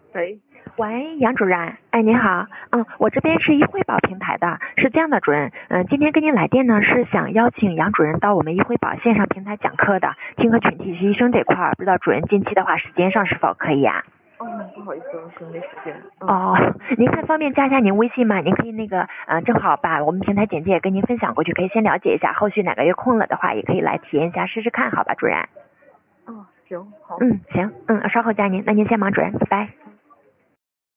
喂， 喂，杨主任，哎，您好，我这边是医惠保平台的，是这样的，主任，今天跟您来电呢，是想邀请杨主任到我们医惠保线上平台讲课的，听课群体是医生这块儿，不知道主任近期的话时间上是否可以啊？ 哦，不好意思，我可能没时间。 哦，您看方便加一下您微信吗？您可以正好把我们平台简介跟您分享过去，可以先了解一下，后续哪个月空了的话，也可以来体验一下试试看，好吧，主任？ 哦，行，好。 行，稍后加您，那您先忙，主任，拜拜。